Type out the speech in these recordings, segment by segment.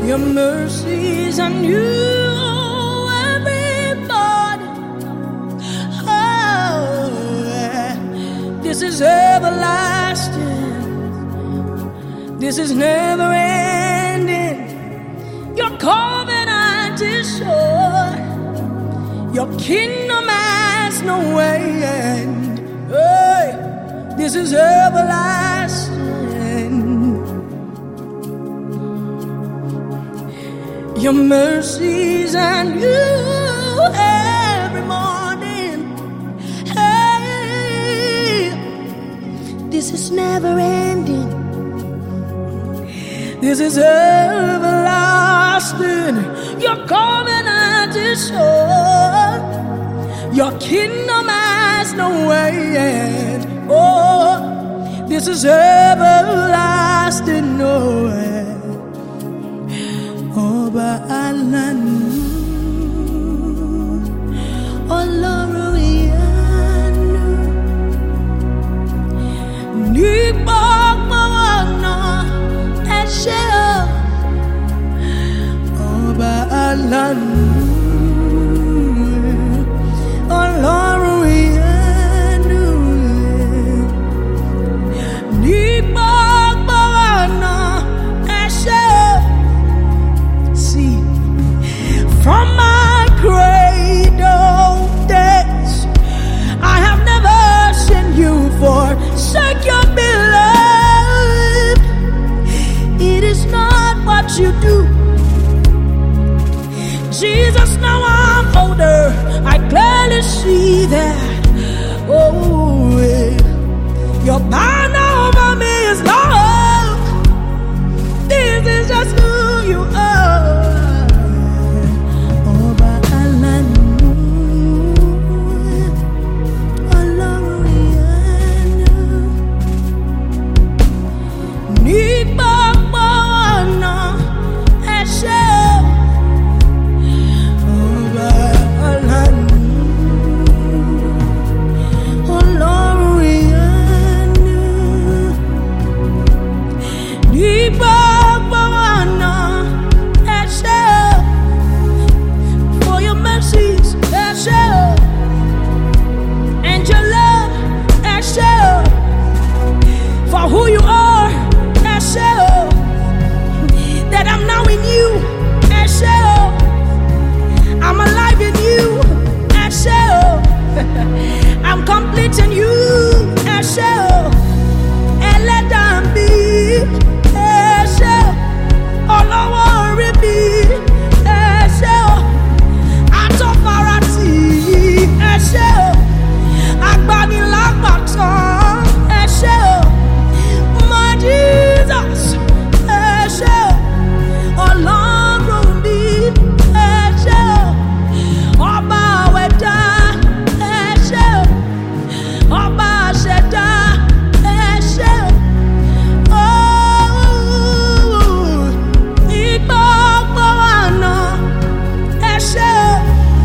Your mercies are new every morning. Oh, this is everlasting. This is never ending. Your covenant is sure. Your kingdom has no end. Hey, this is everlasting. Your mercies are new every morning. Hey, this is never ending. This is everlasting. Your covenant is sure. Your kingdom has no end. Oh, this is everlasting. No end. Ọba alánú, Ọlọ́run ìyanu, ní gbogbo ọ̀nà ẹ ṣé o. Ọba alánú, Ọlọ́run ìyanu, ní gbogbo ọ̀nà ẹ ṣé o. From my cradle days, I have never seen you forsake your beloved. It is not what you do. Jesus, now I'm older, I clearly see that. Oh, your banner over me is love. This is just who you are. Who you are, Eshel, that I'm now in you, Eshel, I'm alive in you, Eshel, I'm complete in you, Eshel, and let them be, Eshel, all over me, Eshel, out of Marati, Eshel, Agbani Lagbatan, Eshel. Jesus, Eshel, Ọlọ́run mi, Eshel, Ọba àwẹ̀dá, Eshel, Ọba àṣẹ̀dá, Eshel, oh, ní gbogbo ọ̀nà, Eshel,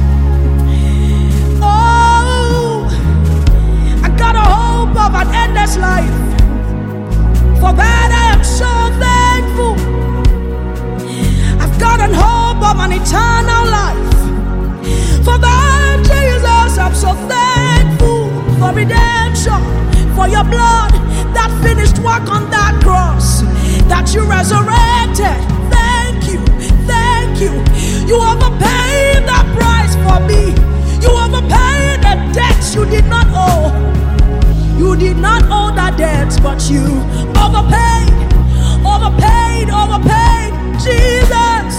oh, I got a hope of an endless life. For that I am so thankful. I've got a hope of an eternal life. For that, Jesus, I'm so thankful for redemption, for your blood that finished work on that cross, that you resurrected. Thank you, thank you. You overpaid that price for me. You overpaid the debts you did not owe. You did not owe that debt, but you overpaid, overpaid, overpaid. Jesus,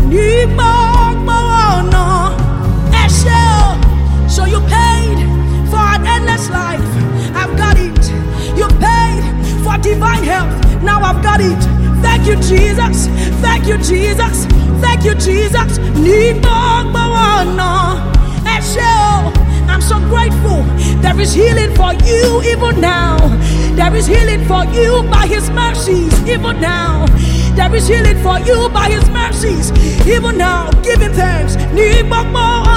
so you paid for an endless life. I've got it. You paid for divine health. Now I've got it. Thank you, Jesus. Thank you, Jesus. Thank you, Jesus. I'm so grateful. There is healing for you even now. There is healing for you by His mercies even now. There is healing for you by His mercies even now. Give Him thanks.